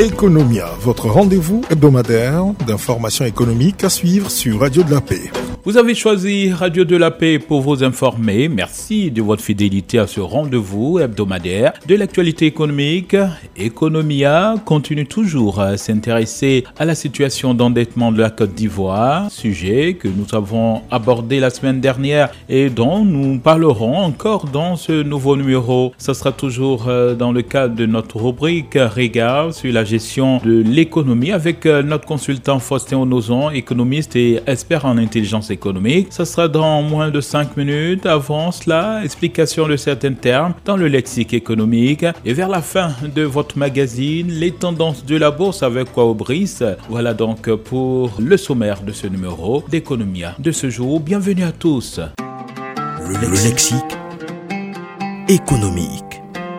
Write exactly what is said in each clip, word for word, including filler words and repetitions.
Economia, votre rendez-vous hebdomadaire d'informations économiques à suivre sur Radio de la Paix. Vous avez choisi Radio de la Paix pour vous informer. Merci de votre fidélité à ce rendez-vous hebdomadaire de l'actualité économique. Economia continue toujours à s'intéresser à la situation d'endettement de la Côte d'Ivoire, sujet que nous avons abordé la semaine dernière et dont nous parlerons encore dans ce nouveau numéro. Ce sera toujours dans le cadre de notre rubrique Regard sur la gestion de l'économie avec notre consultant Faustin Onozon, économiste et expert en intelligence économique. Ça sera dans moins de cinq minutes. Avant cela, explication de certains termes dans le lexique économique. Et vers la fin de votre magazine, les tendances de la bourse avec Kwao Brice. Voilà donc pour le sommaire de ce numéro d'Economia de ce jour. Bienvenue à tous. Le lexique, le lexique économique.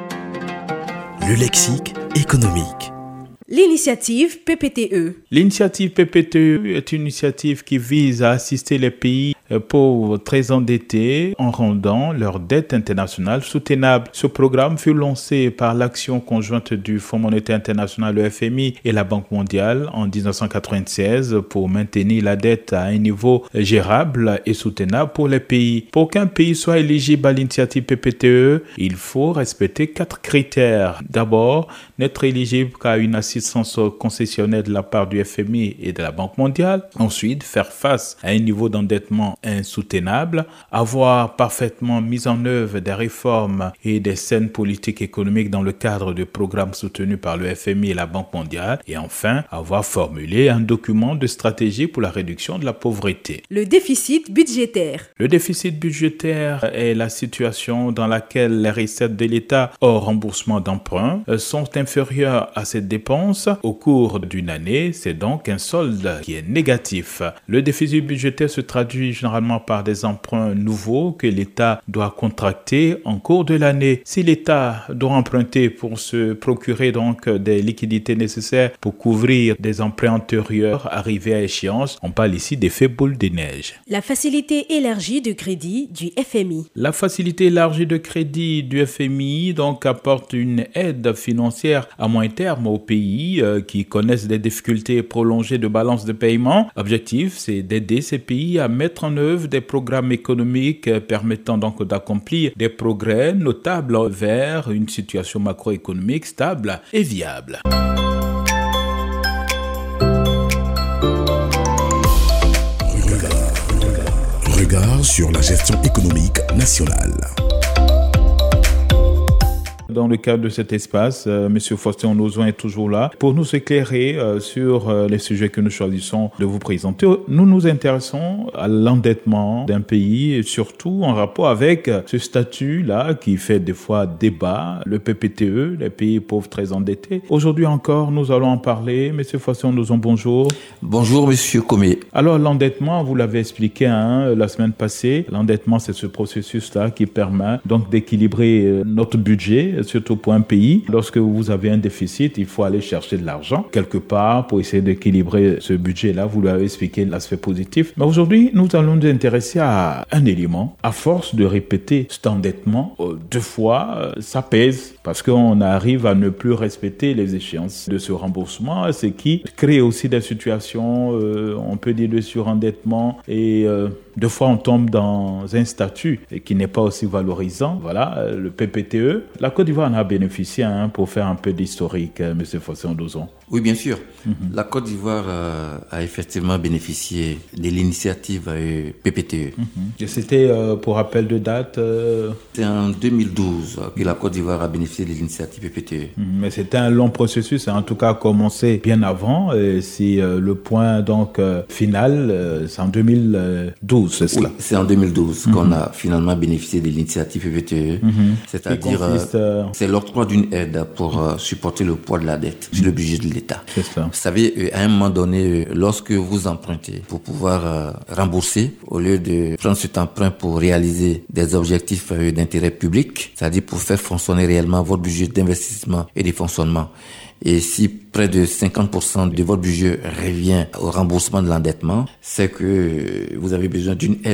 Le lexique économique. L'initiative P P T E. L'initiative P P T E est une initiative qui vise à assister les pays pauvres très endettés en rendant leur dette internationale soutenable. Ce programme fut lancé par l'action conjointe du Fonds monétaire international, le F M I, et la Banque mondiale en dix-neuf cent quatre-vingt-seize pour maintenir la dette à un niveau gérable et soutenable pour les pays. Pour qu'un pays soit éligible à l'initiative P P T E, il faut respecter quatre critères. D'abord, n'être éligible qu'à une assistance concessionnelle de la part du F M I et de la Banque mondiale. Ensuite, faire face à un niveau d'endettement insoutenable, avoir parfaitement mis en œuvre des réformes et des scènes politiques économiques dans le cadre de programmes soutenus par le F M I et la Banque mondiale, et enfin, avoir formulé un document de stratégie pour la réduction de la pauvreté. Le déficit budgétaire. Le déficit budgétaire est la situation dans laquelle les recettes de l'État hors remboursement d'emprunts sont inférieures à ses dépenses au cours d'une année. C'est donc un solde qui est négatif. Le déficit budgétaire se traduit généralement par des emprunts nouveaux que l'État doit contracter en cours de l'année. Si l'État doit emprunter pour se procurer donc des liquidités nécessaires pour couvrir des emprunts antérieurs arrivés à échéance, on parle ici d'effet boule de neige. La facilité élargie de crédit du F M I. La facilité élargie de crédit du F M I donc apporte une aide financière à moyen terme aux pays euh, qui connaissent des difficultés prolongées de balance de paiement. L'objectif, c'est d'aider ces pays à mettre en œuvre des programmes économiques permettant donc d'accomplir des progrès notables vers une situation macroéconomique stable et viable. Regard, regard, regard sur la gestion économique nationale. Dans le cadre de cet espace, euh, M. Faustin Onozon est toujours là pour nous éclairer euh, sur euh, les sujets que nous choisissons de vous présenter. Nous nous intéressons à l'endettement d'un pays et surtout en rapport avec ce statut-là qui fait des fois débat, le P P T E, les pays pauvres très endettés. Aujourd'hui encore, nous allons en parler. M. Faustin Onozon, bonjour. Bonjour, M. Comé. Alors, l'endettement, vous l'avez expliqué hein, la semaine passée. L'endettement, c'est ce processus-là qui permet donc d'équilibrer euh, notre budget, surtout pour un pays. Lorsque vous avez un déficit, il faut aller chercher de l'argent quelque part pour essayer d'équilibrer ce budget-là. Vous l'avez expliqué, l'aspect positif. Mais aujourd'hui, nous allons nous intéresser à un élément. À force de répéter cet endettement, euh, deux fois, euh, ça pèse parce qu'on arrive à ne plus respecter les échéances de ce remboursement, ce qui crée aussi des situations, euh, on peut dire, de surendettement et euh, deux fois on tombe dans un statut qui n'est pas aussi valorisant. Voilà, le P P T E. La Côte d'Ivoire en a bénéficié hein, pour faire un peu d'historique, euh, M. Faustin Onozon. Oui, bien sûr. Mm-hmm. La Côte d'Ivoire euh, a effectivement bénéficié de l'initiative euh, P P T E. Mm-hmm. Et c'était, euh, pour rappel de date euh... C'est en deux mille douze que la Côte d'Ivoire a bénéficié de l'initiative P P T E. Mm-hmm. Mais c'était un long processus, en tout cas a commencé bien avant. Et si euh, le point donc euh, final, euh, c'est en deux mille douze, c'est cela? Oui, c'est en deux mille douze mm-hmm. qu'on a finalement bénéficié de l'initiative P P T E. Mm-hmm. C'est-à-dire, consiste, euh... c'est l'octroi d'une aide pour euh, supporter le poids de la dette mm-hmm. sur le budget de l'État. C'est ça. Vous savez, à un moment donné, lorsque vous empruntez pour pouvoir euh, rembourser, au lieu de prendre cet emprunt pour réaliser des objectifs euh, d'intérêt public, c'est-à-dire pour faire fonctionner réellement votre budget d'investissement et de fonctionnement, et si près de cinquante pour cent de votre budget revient au remboursement de l'endettement, c'est que vous avez besoin d'une aide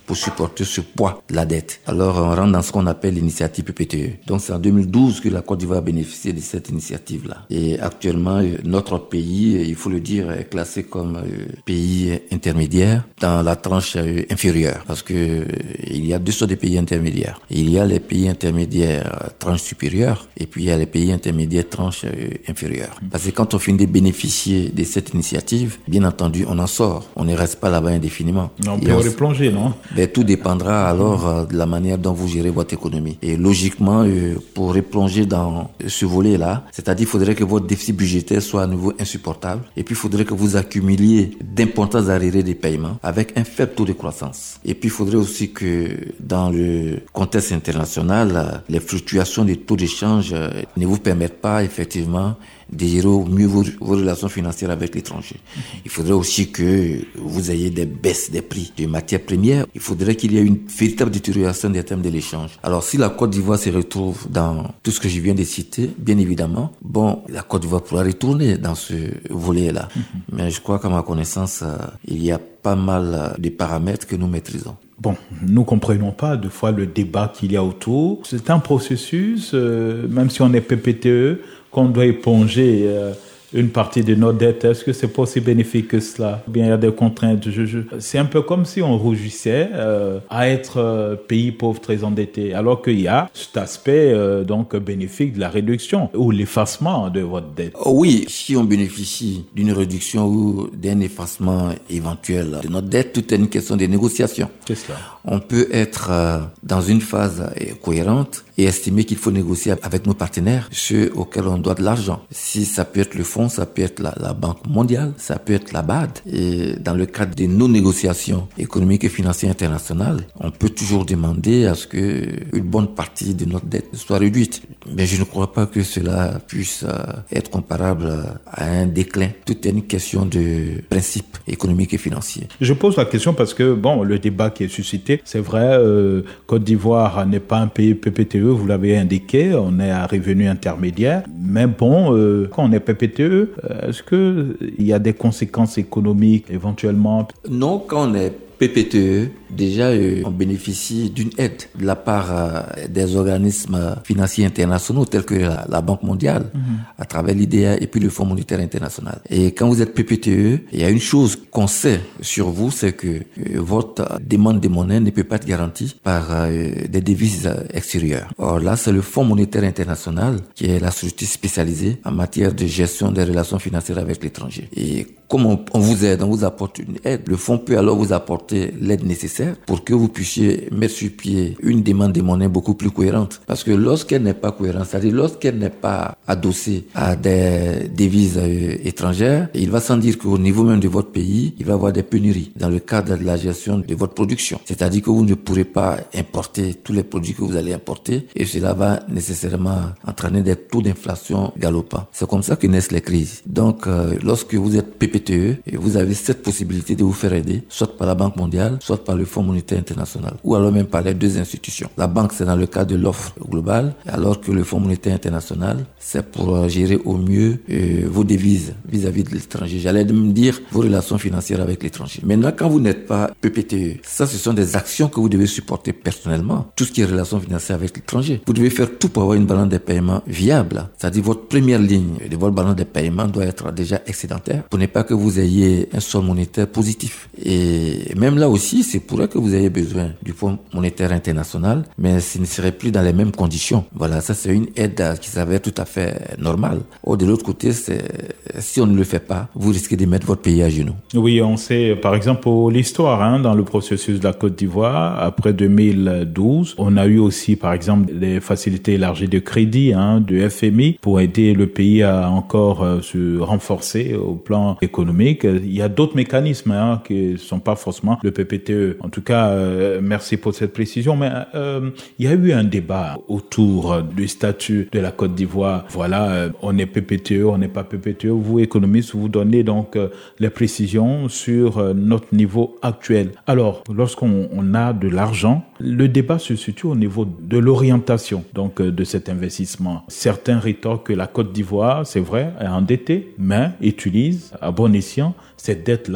pour supporter ce poids de la dette. Alors, on rentre dans ce qu'on appelle l'initiative P P T E. Donc, c'est en deux mille douze que la Côte d'Ivoire a bénéficié de cette initiative-là. Et actuellement, notre pays, il faut le dire, est classé comme pays intermédiaire dans la tranche inférieure. Parce que il y a deux sortes de pays intermédiaires. Il y a les pays intermédiaires tranche supérieure et puis il y a les pays intermédiaires tranche inférieure. Parce que quand on finit de bénéficier de cette initiative, bien entendu, on en sort. On ne reste pas là-bas indéfiniment. Non, on peut replonger, non? Ben, tout dépendra alors euh, de la manière dont vous gérez votre économie. Et logiquement, euh, pour replonger dans ce volet-là, c'est-à-dire qu'il faudrait que votre déficit budgétaire soit à nouveau insupportable. Et puis, il faudrait que vous accumuliez d'importants arriérés des paiements avec un faible taux de croissance. Et puis, il faudrait aussi que dans le contexte international, les fluctuations des taux d'échange euh, ne vous permettent pas effectivement de gérer au mieux vos, vos relations financières avec l'étranger. Il faudrait aussi que vous ayez des baisses des prix de matières premières. Il faudrait qu'il y ait une véritable détérioration des termes de l'échange. Alors, si la Côte d'Ivoire se retrouve dans tout ce que je viens de citer, bien évidemment, bon, la Côte d'Ivoire pourra retourner dans ce volet-là. Mm-hmm. Mais je crois qu'à ma connaissance, euh, il y a pas mal de paramètres que nous maîtrisons. Bon, nous comprenons pas deux fois le débat qu'il y a autour. C'est un processus, euh, même si on est P P T E, qu'on doit éponger euh, une partie de nos dettes. Est-ce que c'est pas aussi bénéfique que cela? Ou bien il y a des contraintes. Je, je... C'est un peu comme si on rougissait euh, à être euh, pays pauvre très endetté, alors qu'il y a cet aspect euh, donc bénéfique de la réduction ou l'effacement de votre dette. Oui, si on bénéficie d'une réduction ou d'un effacement éventuel de notre dette, tout est une question de négociation. C'est cela. On peut être euh, dans une phase euh, cohérente et estimer qu'il faut négocier avec nos partenaires, ceux auxquels on doit de l'argent. Si ça peut être le fonds, ça peut être la, la Banque mondiale, ça peut être la B A D. Et dans le cadre de nos négociations économiques et financières internationales, on peut toujours demander à ce que une bonne partie de notre dette soit réduite. Mais je ne crois pas que cela puisse euh, être comparable à un déclin. Tout est une question de principe économique et financier. Je pose la question parce que, bon, le débat qui est suscité, c'est vrai, euh, Côte d'Ivoire n'est pas un pays P P T E, vous l'avez indiqué, on est à revenu intermédiaire. Mais bon, euh, quand on est P P T E, est-ce qu'il y a des conséquences économiques éventuellement? Non, quand on est P P T E, déjà euh, on bénéficie d'une aide de la part euh, des organismes financiers internationaux tels que la, la Banque mondiale, mm-hmm. à travers l'I D A et puis le Fonds monétaire international. Et quand vous êtes P P T E, il y a une chose qu'on sait sur vous, c'est que euh, votre demande de monnaie ne peut pas être garantie par euh, des devises extérieures. Or là, c'est le Fonds monétaire international qui est la structure spécialisée en matière de gestion des relations financières avec l'étranger. Et comme on, on vous aide, on vous apporte une aide, le fonds peut alors vous apporter l'aide nécessaire pour que vous puissiez mettre sur pied une demande de monnaie beaucoup plus cohérente. Parce que lorsqu'elle n'est pas cohérente, c'est-à-dire lorsqu'elle n'est pas adossée à des devises euh, étrangères, il va sans dire qu'au niveau même de votre pays, il va y avoir des pénuries dans le cadre de la gestion de votre production. C'est-à-dire que vous ne pourrez pas importer tous les produits que vous allez importer et cela va nécessairement entraîner des taux d'inflation galopants. C'est comme ça que naissent les crises. Donc, euh, lorsque vous êtes P P T E, vous avez cette possibilité de vous faire aider, soit par la Banque mondiale, soit par le Fonds monétaire international, ou alors même par les deux institutions. La banque, c'est dans le cadre de l'offre globale, alors que le Fonds monétaire international, c'est pour gérer au mieux euh, vos devises vis-à-vis de l'étranger. J'allais me dire vos relations financières avec l'étranger. Maintenant, quand vous n'êtes pas P P T E, ça, ce sont des actions que vous devez supporter personnellement. Tout ce qui est relations financières avec l'étranger. Vous devez faire tout pour avoir une balance des paiements viable. C'est-à-dire votre première ligne de votre balance des paiements doit être déjà excédentaire pour ne pas que vous ayez un solde monétaire positif. Et même là aussi, c'est pour que vous ayez besoin du Fonds monétaire international, mais ce ne serait plus dans les mêmes conditions. Voilà, ça c'est une aide qui s'avère tout à fait normale. Or, de l'autre côté, c'est, si on ne le fait pas, vous risquez de mettre votre pays à genoux. Oui, on sait, par exemple, pour l'histoire, hein, dans le processus de la Côte d'Ivoire, après deux mille douze, on a eu aussi, par exemple, des facilités élargies de crédit, hein, du F M I, pour aider le pays à encore euh, se renforcer au plan économique. Il y a d'autres mécanismes, hein, qui ne sont pas forcément le P P T E. En tout cas, euh, merci pour cette précision. Mais euh, il y a eu un débat autour du statut de la Côte d'Ivoire. Voilà, euh, on est P P T E, on n'est pas P P T E. Vous, économistes, vous donnez donc euh, les précisions sur euh, notre niveau actuel. Alors, lorsqu'on on a de l'argent, le débat se situe au niveau de l'orientation donc euh, de cet investissement. Certains rétorquent que la Côte d'Ivoire, c'est vrai, est endettée, mais utilise à bon escient cette dette-là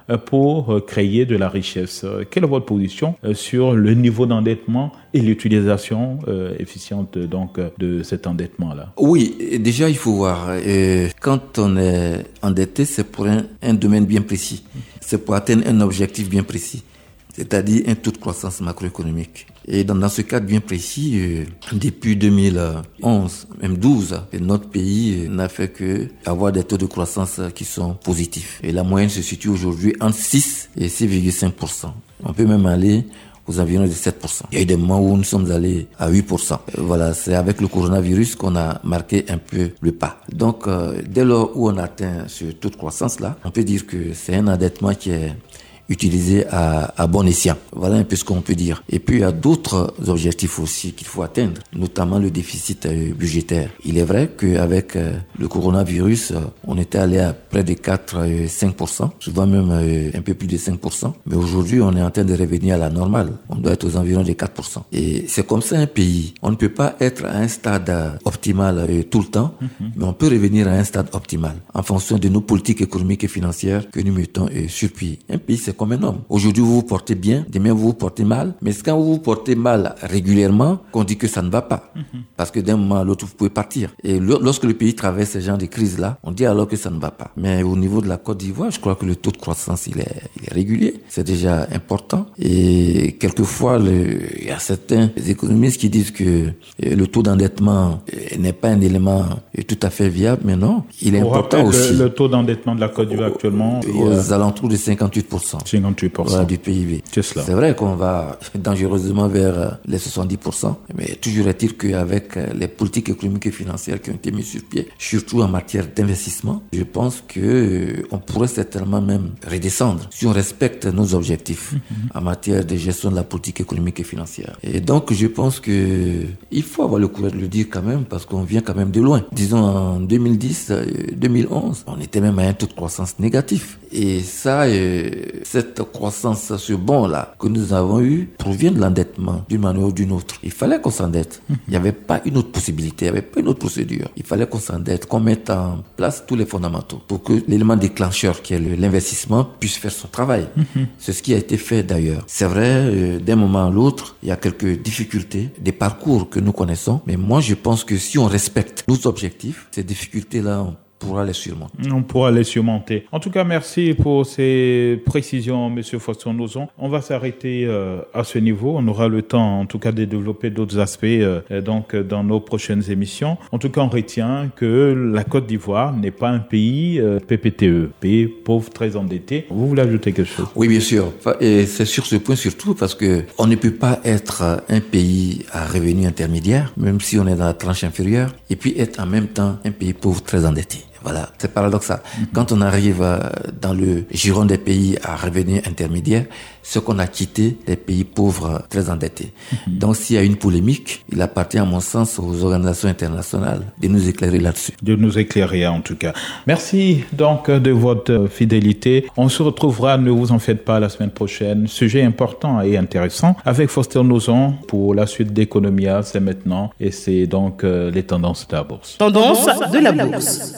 pour créer de la richesse. Quelle est votre position sur le niveau d'endettement et l'utilisation efficiente donc de cet endettement-là? Oui, déjà il faut voir, euh, quand on est endetté, c'est pour un, un domaine bien précis, c'est pour atteindre un objectif bien précis, c'est-à-dire un taux de croissance macroéconomique. Et dans, dans ce cadre bien précis, euh, depuis deux mille onze, même douze, notre pays n'a fait que avoir des taux de croissance qui sont positifs. Et la moyenne se situe aujourd'hui entre six et six virgule cinq pour cent. On peut même aller aux environs de sept pour cent. Il y a eu des moments où nous sommes allés à huit pour cent. Voilà, c'est avec le coronavirus qu'on a marqué un peu le pas. Donc, euh, dès lors où on atteint ce taux de croissance-là, on peut dire que c'est un endettement qui est utilisé à, à bon escient. Voilà un peu ce qu'on peut dire. Et puis, il y a d'autres objectifs aussi qu'il faut atteindre, notamment le déficit euh, budgétaire. Il est vrai qu'avec euh, le coronavirus, euh, on était allé à près de quatre à cinq pour cent, souvent même euh, un peu plus de cinq pour cent. Mais aujourd'hui, on est en train de revenir à la normale. On doit être aux environs de quatre pour cent. Et c'est comme ça un pays. On ne peut pas être à un stade euh, optimal euh, tout le temps, mm-hmm. mais on peut revenir à un stade optimal en fonction de nos politiques économiques et financières que nous mettons euh, sur pied. Un pays, c'est comme un homme. Aujourd'hui, vous vous portez bien, demain, vous vous portez mal. Mais c'est quand vous vous portez mal régulièrement qu'on dit que ça ne va pas. Mm-hmm. Parce que d'un moment à l'autre, vous pouvez partir. Et le, lorsque le pays traverse ce genre de crise-là, on dit alors que ça ne va pas. Mais au niveau de la Côte d'Ivoire, je crois que le taux de croissance, il est, il est régulier. C'est déjà important. Et quelquefois, le, il y a certains économistes qui disent que le taux d'endettement n'est pas un élément tout à fait viable. Mais non, il est Pour important aussi. Le, le taux d'endettement de la Côte d'Ivoire actuellement aux euh, alentours de cinquante-huit pour cent. cinquante-huit pour cent voilà, du P I B. C'est cela. C'est vrai qu'on va dangereusement vers les soixante-dix pour cent, mais toujours est-il qu'avec les politiques économiques et financières qui ont été mises sur pied, surtout en matière d'investissement, je pense que on pourrait certainement même redescendre si on respecte nos objectifs mm-hmm. en matière de gestion de la politique économique et financière. Et donc, je pense que il faut avoir le courage de le dire quand même, parce qu'on vient quand même de loin. Disons en deux mille dix, deux mille onze, on était même à un taux de croissance négatif. Et ça, euh, cette croissance, ce bond-là que nous avons eu provient de l'endettement d'une manière ou d'une autre. Il fallait qu'on s'endette. Mmh. Il n'y avait pas une autre possibilité, il n'y avait pas une autre procédure. Il fallait qu'on s'endette, qu'on mette en place tous les fondamentaux pour que l'élément déclencheur qui est le, l'investissement puisse faire son travail. Mmh. C'est ce qui a été fait d'ailleurs. C'est vrai, euh, d'un moment à l'autre, il y a quelques difficultés, des parcours que nous connaissons, mais moi je pense que si on respecte nos objectifs, ces difficultés-là, on pourra les surmonter. On pourra les surmonter. En tout cas, merci pour ces précisions, Monsieur Faustin Nozon. On va s'arrêter euh, à ce niveau. On aura le temps, en tout cas, de développer d'autres aspects euh, donc dans nos prochaines émissions. En tout cas, on retient que la Côte d'Ivoire n'est pas un pays euh, P P T E, pays pauvre, très endetté. Vous voulez ajouter quelque chose? Oui, bien sûr. Et c'est sur ce point surtout parce que on ne peut pas être un pays à revenu intermédiaire, même si on est dans la tranche inférieure, et puis être en même temps un pays pauvre, très endetté. Voilà, c'est paradoxal. Mm-hmm. Quand on arrive dans le giron des pays à revenu intermédiaire, ce qu'on a quitté des pays pauvres très endettés. Mm-hmm. Donc s'il y a une polémique, il appartient à mon sens aux organisations internationales de nous éclairer là-dessus. De nous éclairer en tout cas. Merci donc de votre fidélité. On se retrouvera, ne vous en faites pas, la semaine prochaine. Sujet important et intéressant avec Faustin Nozon pour la suite d'Economia, c'est maintenant. Et c'est donc euh, les tendances de la bourse. Tendance de la bourse.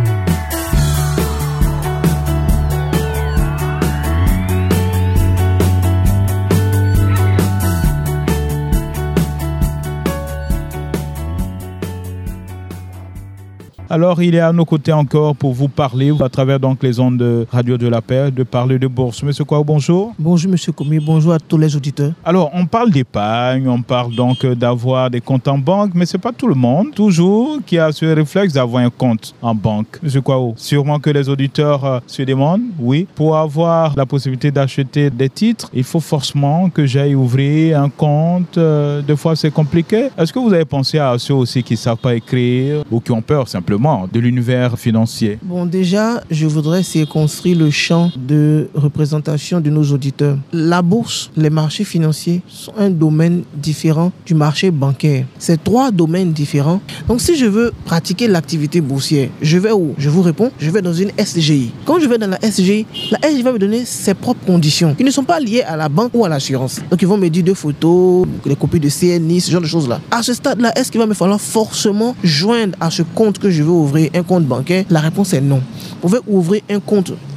Alors, il est à nos côtés encore pour vous parler, à travers donc les ondes de Radio de la Paix, de parler de bourse. Monsieur Kouaou, bonjour. Bonjour, monsieur Komi. Bonjour à tous les auditeurs. Alors, on parle d'épargne, on parle donc d'avoir des comptes en banque, mais ce n'est pas tout le monde, toujours, qui a ce réflexe d'avoir un compte en banque. Monsieur Kouaou, sûrement que les auditeurs euh, se demandent, oui, pour avoir la possibilité d'acheter des titres, il faut forcément que j'aille ouvrir un compte. Euh, des fois, c'est compliqué. Est-ce que vous avez pensé à ceux aussi qui ne savent pas écrire ou qui ont peur simplement de l'univers financier? Bon, déjà, je voudrais circonscrire le champ de représentation de nos auditeurs. La bourse, les marchés financiers sont un domaine différent du marché bancaire. C'est trois domaines différents. Donc, si je veux pratiquer l'activité boursière, je vais où? Je vous réponds, je vais dans une S G I. Quand je vais dans la S G I, la S G I va me donner ses propres conditions qui ne sont pas liées à la banque ou à l'assurance. Donc, ils vont me dire deux photos, des copies de C N I, ce genre de choses-là. À ce stade-là, est-ce qu'il va me falloir forcément joindre à ce compte que je veux ouvrir un compte bancaire? La réponse est non. Vous pouvez ouvrir un compte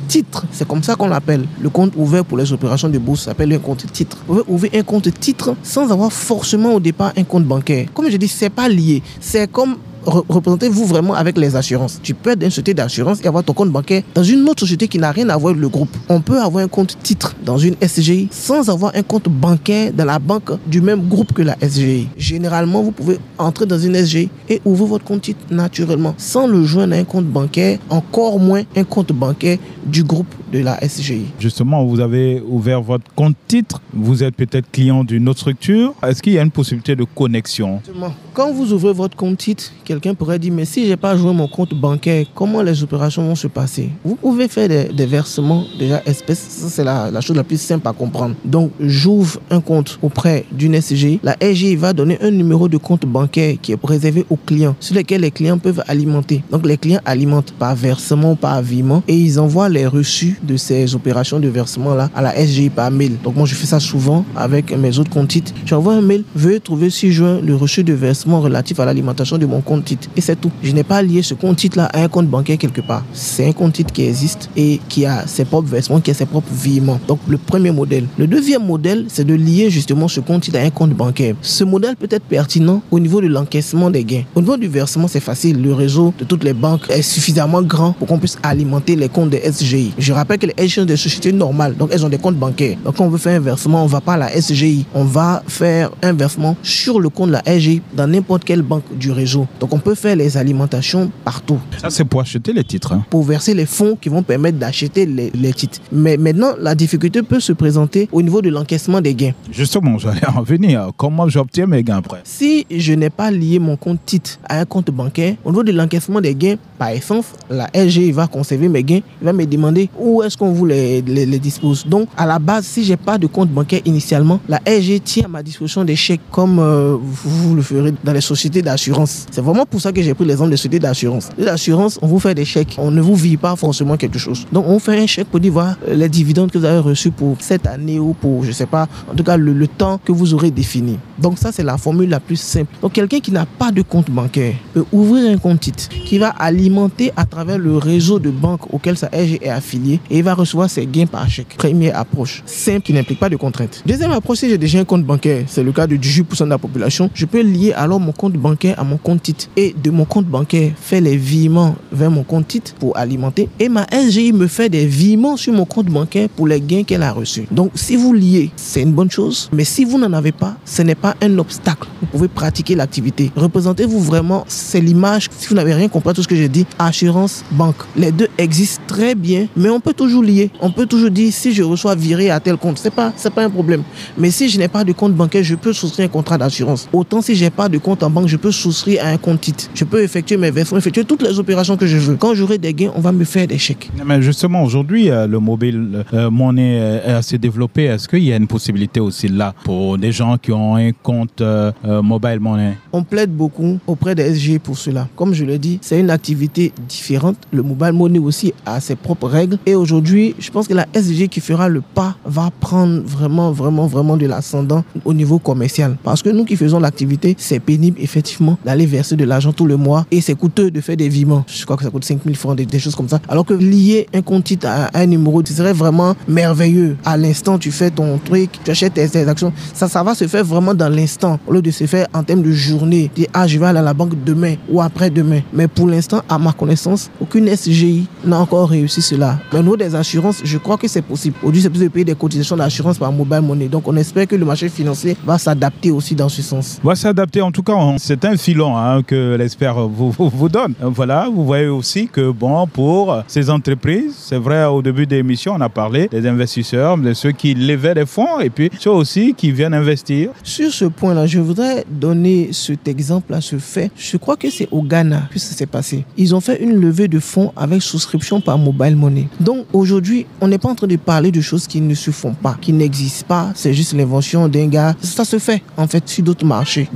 titre. C'est comme ça qu'on l'appelle. Le compte ouvert pour les opérations de bourse s'appelle un compte titre. Vous pouvez ouvrir un compte titre sans avoir forcément au départ un compte bancaire. Comme je dis, c'est pas lié. C'est comme représentez-vous vraiment avec les assurances. Tu peux être dans une société d'assurance et avoir ton compte bancaire dans une autre société qui n'a rien à voir avec le groupe. On peut avoir un compte titre dans une S G I sans avoir un compte bancaire dans la banque du même groupe que la S G I. Généralement, vous pouvez entrer dans une S G I et ouvrir votre compte titre naturellement sans le joindre à un compte bancaire, encore moins un compte bancaire du groupe de la S G I. Justement, vous avez ouvert votre compte titre. Vous êtes peut-être client d'une autre structure. Est-ce qu'il y a une possibilité de connexion? Quand vous ouvrez votre compte titre, quelqu'un pourrait dire, mais si je n'ai pas joué mon compte bancaire, comment les opérations vont se passer? Vous pouvez faire des, des versements déjà espèces. Ça, c'est la, la chose la plus simple à comprendre. Donc, j'ouvre un compte auprès d'une S G I. La S G I va donner un numéro de compte bancaire qui est réservé aux clients, sur lequel les clients peuvent alimenter. Donc, les clients alimentent par versement ou par virement et ils envoient les reçus de ces opérations de versement-là à la S G I par mail. Donc, moi, je fais ça souvent avec mes autres comptes titres. J'envoie un mail, veuillez trouver ci-joint le reçu de versement relatif à l'alimentation de mon compte titre. Et c'est tout. Je n'ai pas lié ce compte titre-là à un compte bancaire quelque part. C'est un compte titre qui existe et qui a ses propres versements, qui a ses propres virements. Donc, le premier modèle. Le deuxième modèle, c'est de lier justement ce compte titre à un compte bancaire. Ce modèle peut être pertinent au niveau de l'encaissement des gains. Au niveau du versement, c'est facile. Le réseau de toutes les banques est suffisamment grand pour qu'on puisse alimenter les comptes des S G I. Je rappelle que les S G I sont des sociétés normales, donc elles ont des comptes bancaires. Donc, quand on veut faire un versement, on ne va pas à la S G I. On va faire un versement sur le compte de la S G I dans n'importe quelle banque du réseau. Donc, on peut faire les alimentations partout. Ça, c'est pour acheter les titres. Hein. Pour verser les fonds qui vont permettre d'acheter les, les titres. Mais maintenant, la difficulté peut se présenter au niveau de l'encaissement des gains. Justement, j'allais en venir. Comment j'obtiens mes gains après? Si je n'ai pas lié mon compte titre à un compte bancaire, au niveau de l'encaissement des gains, par essence, la S G I va conserver mes gains. Il va me demander où est-ce qu'on vous les, les, les dispose. Donc, à la base, si je n'ai pas de compte bancaire initialement, la S G I tient à ma disposition des chèques comme euh, vous le ferez dans les sociétés d'assurance. C'est vraiment pour ça que j'ai pris l'exemple des sociétés d'assurance. Les assurances, on vous fait des chèques. On ne vous vit pas forcément quelque chose. Donc, on vous fait un chèque pour dire, voilà, les dividendes que vous avez reçus pour cette année ou pour, je ne sais pas, en tout cas, le, le temps que vous aurez défini. Donc, ça, c'est la formule la plus simple. Donc, quelqu'un qui n'a pas de compte bancaire peut ouvrir un compte titre qui va alimenter à travers le réseau de banques auquel sa S G I est affiliée et il va recevoir ses gains par chèque. Première approche, simple, qui n'implique pas de contraintes. Deuxième approche, si j'ai déjà un compte bancaire, c'est le cas de dix-huit pour cent de la population, je peux lier alors mon compte bancaire à mon compte titre et de mon compte bancaire faire les virements vers mon compte titre pour alimenter et ma S G I me fait des virements sur mon compte bancaire pour les gains qu'elle a reçus. Donc, si vous liez, c'est une bonne chose, mais si vous n'en avez pas, ce n'est pas un obstacle. Vous pouvez pratiquer l'activité. Représentez-vous vraiment, c'est l'image, si vous n'avez rien compris à tout ce que j'ai dit, assurance, banque. Les deux existent très bien, mais on peut toujours lier. On peut toujours dire, si je reçois viré à tel compte, c'est pas, c'est pas un problème. Mais si je n'ai pas de compte bancaire, je peux souscrire un contrat d'assurance. Autant si j'ai pas de compte en banque, je peux souscrire à un compte titre. Je peux effectuer mes versements, effectuer toutes les opérations que je veux. Quand j'aurai des gains, on va me faire des chèques. Mais justement, aujourd'hui, le mobile euh, money est assez développé. Est-ce qu'il y a une possibilité aussi là pour des gens qui ont un compte euh, mobile money? On plaide beaucoup auprès des S G I pour cela. Comme je l'ai dit, c'est une activité différente. Le mobile money aussi a ses propres règles. Et aujourd'hui, je pense que la S G I qui fera le pas va prendre vraiment, vraiment, vraiment de l'ascendant au niveau commercial. Parce que nous qui faisons l'activité, c'est pénible effectivement d'aller verser de l'argent tout le mois et c'est coûteux de faire des virements. Je crois que ça coûte cinq mille francs, des, des choses comme ça. Alors que lier un compte titre à, à un numéro, ce serait vraiment merveilleux. À l'instant, tu fais ton truc, tu achètes tes, tes actions. Ça, ça va se faire vraiment dans l'instant. Au lieu de se faire en termes de journée. Dire, ah, je vais aller à la banque demain ou après-demain. Mais pour l'instant, à ma connaissance, aucune S G I n'a encore réussi cela. Mais au niveau des assurances, je crois que c'est possible. Aujourd'hui, c'est possible de payer des cotisations d'assurance par mobile money. Donc, on espère que le marché financier va s'adapter aussi dans ce sens. Va s'adapter. En tout cas, on, c'est un filon hein, que l'expert vous, vous, vous donne. Voilà, vous voyez aussi que, bon, pour ces entreprises, c'est vrai, au début de l'émission, on a parlé des investisseurs, de ceux qui levaient des fonds et puis ceux aussi qui viennent investir. Sur ce point-là, je voudrais donner cet exemple à ce fait. Je crois que c'est au Ghana que ça s'est passé. Ils ont fait une levée de fonds avec souscription par mobile money. Donc aujourd'hui, on n'est pas en train de parler de choses qui ne se font pas, qui n'existent pas. C'est juste l'invention d'un gars. Ça se fait en fait sur d'autres marchés, de permettre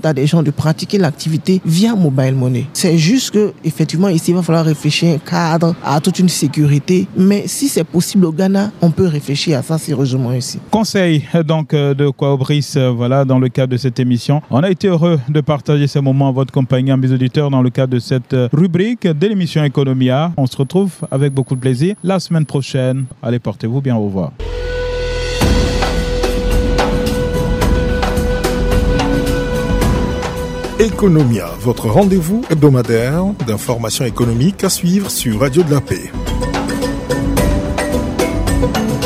à des gens de pratiquer l'activité via mobile money. C'est juste que, effectivement, ici, il va falloir réfléchir à un cadre, à toute une sécurité. Mais si c'est possible au Ghana, on peut réfléchir à ça sérieusement ici. Conseil donc de Kwao Brice, voilà, dans le cadre de cette émission. On a été heureux de partager ces moments à votre compagnie, mes auditeurs, dans le cadre de cette rubrique de l'émission Economia. On se retrouve avec beaucoup de plaisir la semaine prochaine. Allez, portez-vous bien, au revoir. Economia, votre rendez-vous hebdomadaire d'informations économiques à suivre sur Radio de la Paix.